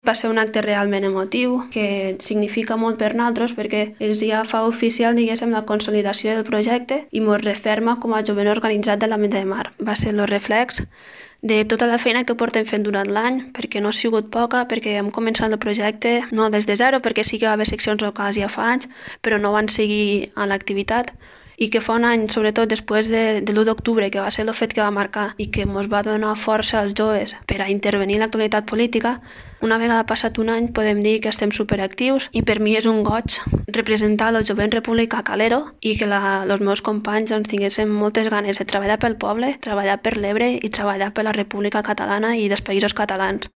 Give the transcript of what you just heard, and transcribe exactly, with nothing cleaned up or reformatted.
Va ser un acte realment emotiu que significa molt per nosaltres perquè és ja fa oficial, diguéssim, la consolidació del projecte i ens referma com a jovent organitzat de l'Ametlla de Mar. Va ser el reflex de tota la feina que portem fent durant l'any, perquè no ha sigut poca, perquè hem començat el projecte no des de zero, perquè sí que va haver seccions locals ja fa anys, però no van seguir en l'activitat, i que fa un any, sobretot després de, de l'u d'octubre, que va ser el fet que va marcar i que ens va donar força als joves per a intervenir en l'actualitat política, una vegada passat un any podem dir que estem superactius i per mi és un goig representar el jovent republicà Calero i que la, els meus companys doncs, tinguéssim moltes ganes de treballar pel poble, treballar per l'Ebre i treballar per la República Catalana i dels països catalans.